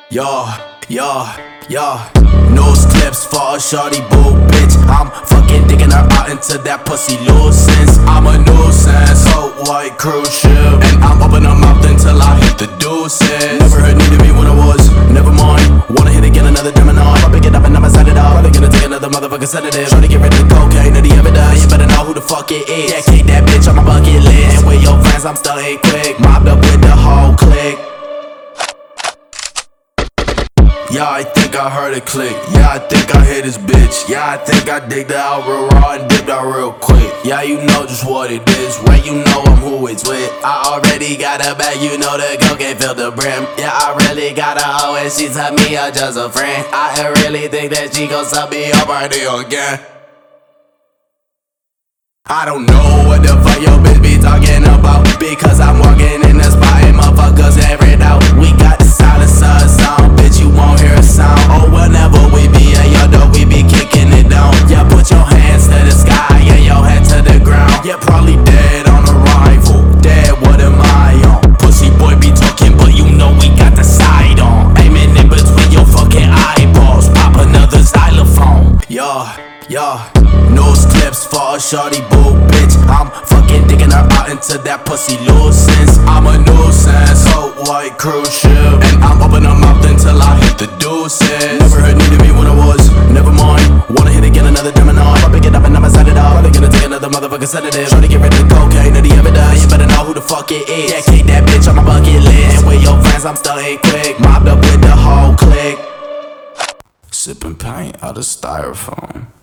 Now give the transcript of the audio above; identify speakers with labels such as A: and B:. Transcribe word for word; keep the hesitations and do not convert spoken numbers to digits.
A: Yeah, yeah, yeah. Nose clips for a shorty boo bitch. I'm fucking digging her out into that pussy nuisance. I'm a nuisance, so white cruise ship. And I'm open her mouth until I hit the deuces. Never heard needed me when I was, never mind. Wanna hit again, another domino. I'ma pick it up and I'ma set it up. Probably gonna take another motherfucking sedative. Tryna get rid of the cocaine of the evidence. You better know who the fuck it is. Yeah, kick that bitch on my bucket list. And with your friends, I'm still ain't quick. Mobbed up with the whole clique. Yeah, I think I heard it click. Yeah, I think I hit this bitch. Yeah, I think I digged her out real raw and dipped out real quick. Yeah, you know just what it is. Right, you know I'm who it's with. I already got a bag, you know the girl can't fill the brim. Yeah, I really got a hoe and she tell me I'm just a friend. I really think that she gon' sub me up party again. I don't know what the fuck your bitch be talking about, because I'm walking in the spot and motherfuckers air it out. We got the silencer sound, bitch, you won't hear a sound. Oh, whenever we be at your door, we be kicking it down. Yeah, put your hands to the sky and your head to the ground. Yeah, probably dead on arrival. Dead, what am I on? Pussy boy be talking, but you know we got the side on. Aiming in between your fucking eyeballs, pop another xylophone. Yeah, yeah. Nose clips for a shorty boo bitch. I'm fucking digging her out into that pussy nuisance. I'm a nuisance, so white cruise ship. And I'm open her mouth until I hit the deuces. Never heard needed me when I was, never mind. Wanna hit again, another domino. I'ma pick it up and I'ma set it up. Probably gonna take another motherfucking sedative. Tryna get rid of the cocaine of the evidence. You better know who the fuck it is. Yeah, kick that bitch on my bucket list. And with your friends, I'm still ain't quick. Mobbed up with the whole clique. Sipping paint out of styrofoam.